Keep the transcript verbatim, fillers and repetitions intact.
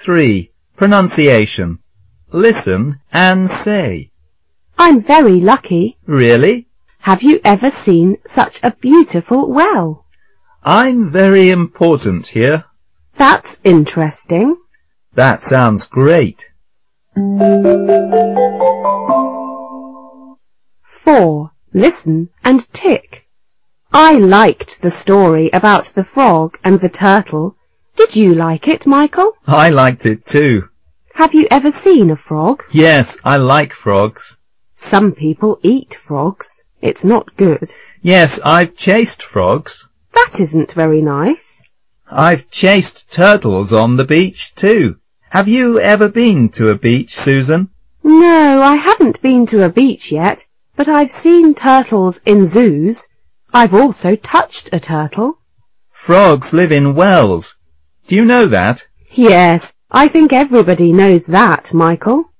three. Pronunciation. Listen and say. I'm very lucky. Really? Have you ever seen such a beautiful well? I'm very important here. That's interesting. That sounds great. Four. Listen and tick. I liked the story about the frog and the turtle. Did you like it, Michael? I liked it too. Have you ever seen a frog? Yes, I like frogs. Some people eat frogs. It's not good. Yes, I've chased frogs. That isn't very nice. I've chased turtles on the beach too. Have you ever been to a beach, Susan? No, I haven't been to a beach yet, but I've seen turtles in zoos. I've also touched a turtle. Frogs live in wells. Do you know that? Yes, I think everybody knows that, Michael.